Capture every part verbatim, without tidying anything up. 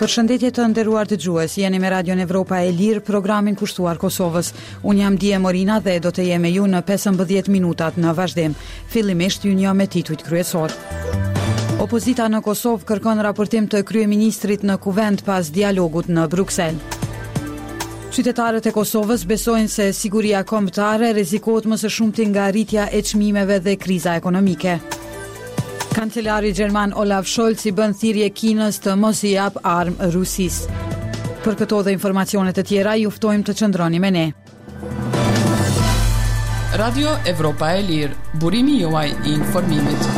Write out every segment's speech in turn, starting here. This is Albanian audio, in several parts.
Përshëndetje të nderuar dëgjues, jeni me Radion Evropa e Lirë, programin kushtuar Kosovës. Unë jam Dije Morina dhe do të jem me ju në pesëmbëdhjetë minutat në vazhdim. Fillimisht ju njoh me titujt kryesor. Opozita në Kosovë kërkon raportim të kryeministrit në kuvend pas dialogut në Bruksel. Qytetarët e Kosovës besojnë se siguria kombëtare rrezikohet më së shumti nga rritja e çmimeve dhe kriza ekonomike. Kancelari Gjerman Olaf Scholz i bën thirrje Kinës të mos i jap armë Rusisë. Për këto dhe informacione të tjera, ju ftojmë të qëndroni me ne. Radio Evropa e Lirë, burimi juaj i informimit.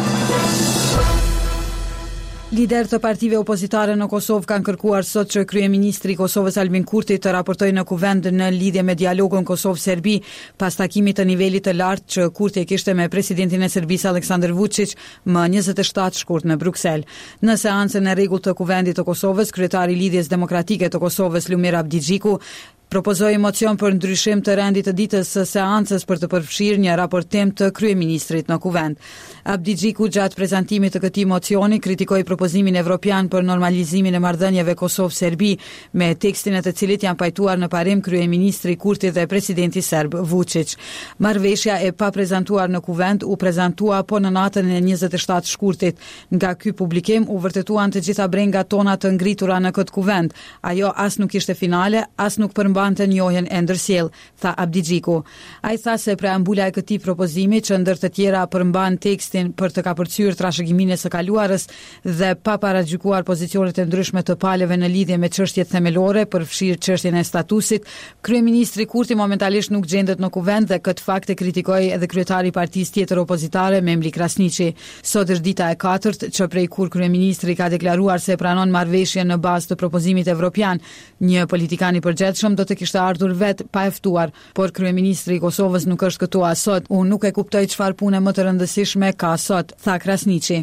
Lider të partive opozitare në Kosovë kanë kërkuar sot që kryeministri i Kosovës Albin Kurti të raportojë në kuvend në lidhje me dialogun Kosovë-Serbi pas takimit të nivelit të lartë që Kurti e kishte me presidentin e Serbisë Aleksandar Vučić më njëzet e shtatë shkurt në Bruksel. Në seancën e rregullt të kuvendit të Kosovës, kryetari i Lidhjes Demokratike të Kosovës Lumir Abdigjiku propozoi mocion për ndryshim të rendit të ditës së seancës për të përfshirë një raportim të kryeministrit në kuvend. Abdigjiku gjatë prezantimit të këtij mocioni kritikoi propozimin evropian për normalizimin e marrëdhënieve Kosovë-Serbi, me tekstin e të cilit janë pajtuar në parim kryeministri Kurti dhe presidenti serb Vučić. Marrëveshja e paprezantuar në kuvend u prezantua po në natën e njëzet e shtatë shkurtit. Nga ky publikim u vërtetuan të gjitha brengat tona të ngritura në këtë kuvend. Ajo as nuk ishte finale, as nuk përmban të njohjen e ndërsjell, tha Abdigjiku. Ai tha se preambula e këtij propozimi, që ndër të tjera përmban tekstin për të kapërcyer trashëgiminë së kaluarës dhe pa paragjykuar pozicionet e ndryshme të palëve në lidhje me çështjet themelore, përfshirë çështjen e statusit, kryeministri Kurti momentalisht nuk gjendet në kuvend dhe këtë fakt e kritikoi edhe kryetari i partisë tjetër opozitare Memli Krasniqi. Sot është dita e katërt që prej kur kryeministri ka deklaruar se pranon marrëveshjen në bazë të propozimit evropian. Një politikan i përgjithshëm do të kishte ardhur vet pa e ftuar, por kryeministri i Kosovës nuk është këtu as sot. Unë nuk e kuptoj çfarë pune më të rëndësishme ka sot, tha Krasniqi.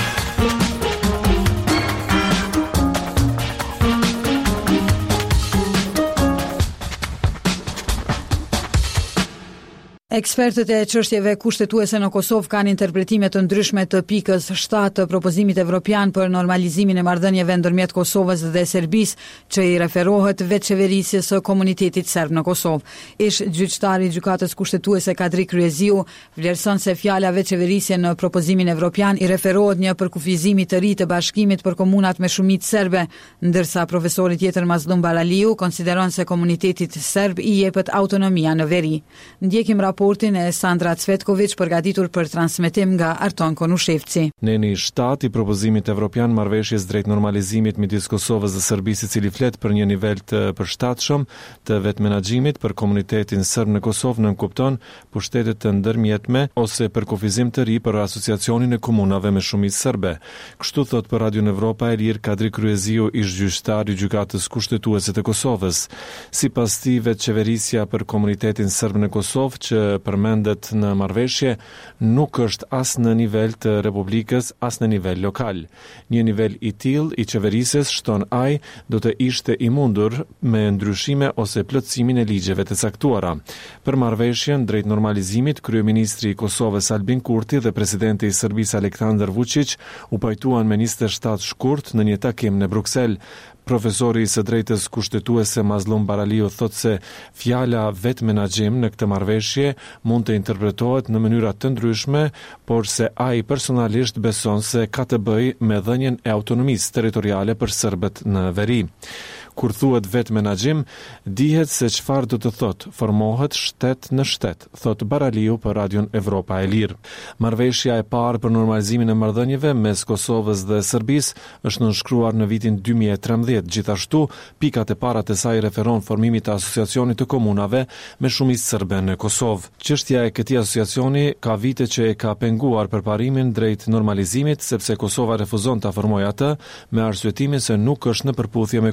Ekspertët e çështjeve kushtetuese në Kosovë kanë interpretime të ndryshme të pikës shtatë të propozimit evropian për normalizimin e marrëdhënieve ndërmjet Kosovës dhe Serbisë, që i referohet veçeverisjes së komunitetit serb në Kosovë. Ish gjyqtari i gjykatës kushtetuese Kadri Kryeziu vlerëson se fjala veçeverisje në propozimin evropian i referohet një përkufizimi të ri të bashkimit për komunat me shumicë serbe, ndërsa profesori tjetër Mazlum Baraliu konsideron se komunitetit serb i jepet autonomia në veri. Ndjekim raportin e Sandra Cvetković përgatitur për transmetim nga Arton Konushevci. Neni shtatë i propozimit evropian marrëveshjes drejt normalizimit midis Kosovës dhe Serbisë, i cili flet për një nivel të përshtatshëm të vetmenaxhimit për komunitetin serb në Kosovë, nënkupton pushtetet të ndërmjetme ose për kufizim të ri për asociacionin e komunave me shumicë serbe. Kështu thot për Radion Evropa e Lirë Kadri Kryeziu, ish gjyqtar i gjykatës kushtetuese të Kosovës. Sipas tij, veçeverisja për komunitetin serb në Kosovë që përmendet në marrëveshje nuk është as në nivel të Republikës, as në nivel lokal. Një nivel i tillë i qeverisjes, shton ai, do të ishte i mundur me ndryshime ose plotësimin e ligjeve të caktuara. Për marrëveshjen drejt normalizimit, kryeministri i Kosovës Albin Kurti dhe presidenti i Serbisë Aleksandar Vučić u pajtuan me njëzet e shtatë shkurt në një takim në Bruksel. Profesori i së drejtës kushtetuese Mazlum Baraliu thot se fjala vetmenaxhim në këtë marrëveshje mund të interpretohet në mënyra të ndryshme, por se ai personalisht beson se ka të bëjë me dhënien e autonomisë territoriale për serbët në veri. Kur thuhet vetmenaxhim, dihet se çfarë do të thot, formohet shtet në shtet, thot Baraliu për Radion Evropa e Lirë. Marrëveshja e parë për normalizimin e marrëdhënieve mes Kosovës dhe Serbisë është nënshkruar në vitin dy mijë e trembëdhjetë. Gjithashtu, pikat e para të saj referon formimit të asociacionit të komunave me shumicë serbe në Kosovë. Çështja e këtij asociacioni ka vite që e ka penguar përparimin drejt normalizimit, sepse Kosova refuzon ta formojë atë me arsyetimin se nuk është në përputhje me kushtetutën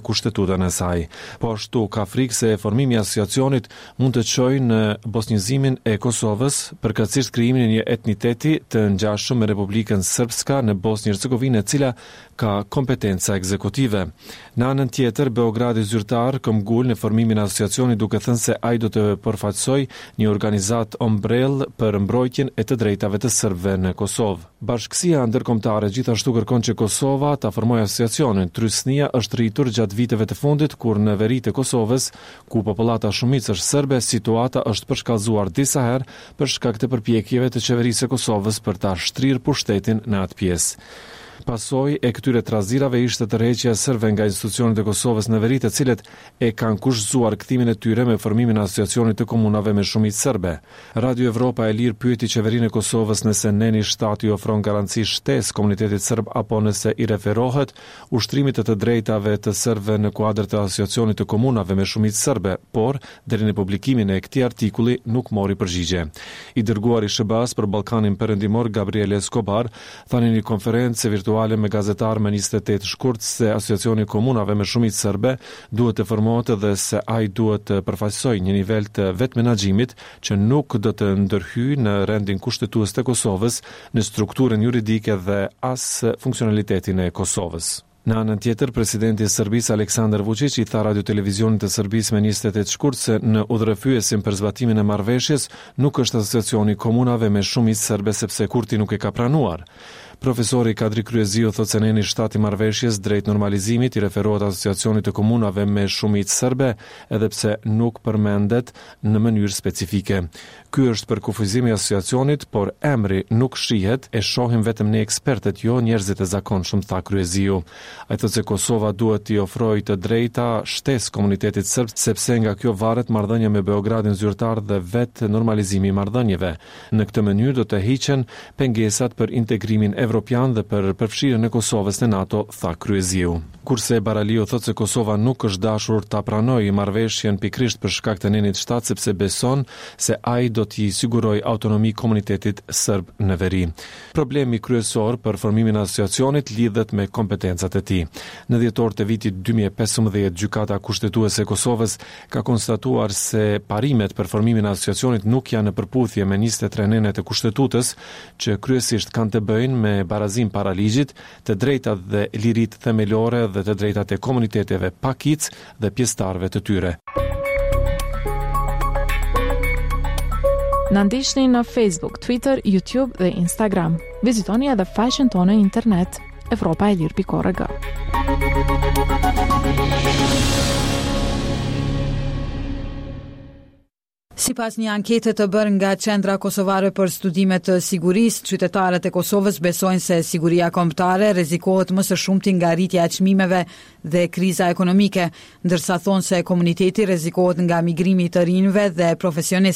statutën e saj. Po ashtu ka frikë se formimi i asociacionit mund të çojë në bosnjizimin e Kosovës, përkatësisht krijimin e një etniteti të ngjashëm me Republikën Srpska në Bosnjë Hercegovinë, e cila ka kompetenca ekzekutive. Në anën tjetër, Beogradi zyrtar këmbgul në formimin e asociacionit duke thënë se ai do të përfaqësojë një organizat ombrell për mbrojtjen e të drejtave të serbëve në Kosovë. Bashkësia ndërkombëtare gjithashtu kërkon që Kosova ta formojë asociacionin. Trysnia është rritur gjatë viteve të fundit kur në veri të Kosovës, ku popullata shumicë është serbe, situata është përshkallëzuar disa herë për shkak të përpjekjeve të qeverisë së Kosovës për ta shtrirë pushtetin në atë pjesë. Pasojë e këtyre trazirave ishte tërheqja e serbëve nga institucionet e Kosovës në veri, të cilët e kanë kushtzuar kthimin e tyre me formimin e asociacionit të komunave me shumicë serbe. Radio Evropa e Lirë pyeti qeverinë e Kosovës nëse neni shtati i ofron garanci shtesë komunitetit serb apo nëse i referohet ushtrimit të të drejtave të serbëve në kuadër të asociacionit të komunave me shumicë serbe, por deri në publikimin e këtij artikulli nuk mori përgjigje. I dërguari i S B A-s për Ballkanin Perëndimor, Gabriel Escobar, tani në një konferencë virtuale me gazetar më njëzet e tetë shkurt se asociacioni i komunave me shumicë serbe duhet të formohet dhe se ai duhet të përfaqësojë një nivel të vetë menaxhimit që nuk do të ndërhyjë në rendin kushtetues të Kosovës, në strukturën juridike dhe as funksionalitetin e Kosovës. Në anën tjetër, presidenti i Serbisë Aleksandar Vučić i tha radio televizionit të Serbisë me njëzet e tetë shkurt se në udhërrëfyesin për zbatimin e marrëveshjes nuk është asociacioni i komunave me shumicë serbe sepse Kurti nuk e ka pranuar. Profesori Kadri Kryeziu thotë se neni shtati marrëveshjes drejt normalizimit i referohet asociacionit të komunave me shumicë serbe, edhe pse nuk përmendet në mënyrë specifike. Ky është për kufizimi i asociacionit, por emri nuk shihet, e shohim vetëm ne ekspertët, jo njerëzit e zakonshëm, tha Kryeziu. Ai thotë se Kosova duhet t'i ofrojë të drejta shtesë komunitetit serb, sepse nga kjo varet marrëdhënia me Beogradin zyrtar dhe vetë normalizimi i marrëdhënieve. Në këtë mënyrë do të hiqen pengesat për integrimin evropian dhe për përfshirjen e Kosovës në NATO, tha Kryeziu. Kurse Baraliu thotë se Kosova nuk është dashur ta pranojë marrëveshjen pikrisht për shkak të nenit shtat, sepse beson se ai do t'i sigurojë autonomi komunitetit serb në veri. Problemi kryesor për formimin e asociacionit lidhet me kompetencat e tij. Në dhjetor të vitit dy mijë e pesëmbëdhjetë, gjykata kushtetuese e Kosovës ka konstatuar se parimet për formimin e asociacionit nuk janë në përputhje me njëzet e tre nenet e kushtetutës, që kryesisht kanë të bëjnë me barazim para ligjit, të drejtat dhe liritë themelore dhe të drejtat e komuniteteve pakic dhe pjesëtarëve të tyre. Na ndiqni në Facebook, Twitter, YouTube dhe Instagram. Vizitoni edhe faqen tonë në internet evropa e lirë pikë org. Sipas një ankete të bërë nga Qendra Kosovare për Studime të Sigurisë, qytetarët e Kosovës besojnë se siguria kombëtare rrezikohet më së shumti nga rritja e çmimeve dhe kriza ekonomike, ndërsa thonë se komuniteti rrezikohet nga migrimi i të rinjve dhe profesionistëve.